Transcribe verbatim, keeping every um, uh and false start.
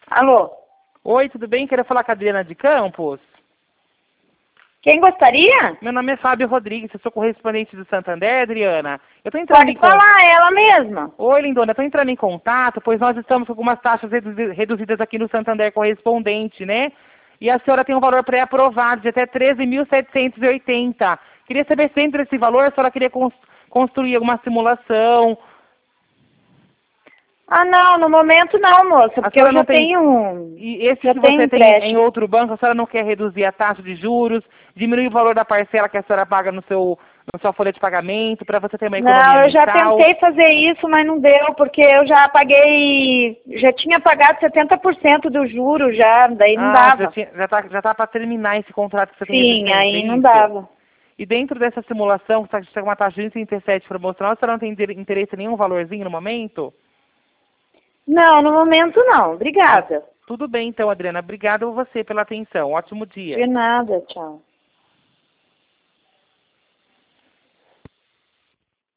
Alô? Oi, tudo bem? Quero falar com a Adriana de Campos. Quem gostaria? Meu nome é Fábio Rodrigues, eu sou correspondente do Santander, Adriana. Eu tô entrando Pode em contato. falar, ela mesma. Oi, lindona, eu tô entrando em contato, pois nós estamos com algumas taxas reduzi- reduzidas aqui no Santander Correspondente, né? E a senhora tem um valor pré-aprovado de até treze mil setecentos e oitenta. Queria saber se dentro desse valor a senhora queria cons- construir alguma simulação. Ah, não, no momento não, moça, A porque eu senhora já não tem... tenho um, E esse já que tenho você tem em empréstimo. outro banco, a senhora não quer reduzir a taxa de juros, diminuir o valor da parcela que a senhora paga no seu, na sua folha de pagamento, para você ter uma economia Não, eu já mensal? tentei fazer isso, mas não deu, porque eu já paguei, já tinha pagado setenta por cento do juro já, daí não Ah, já, dava. tinha, já tá, já tá para terminar esse contrato que você tem Sim, existente, é aí não isso? dava. E dentro dessa simulação, que está com uma taxa de trinta e sete promocional, a senhora não tem inter- interesse em nenhum valorzinho no momento? Não, no momento não. Obrigada. Tudo bem então, Adriana. Obrigado a você pela atenção. Ótimo dia. De nada, tchau.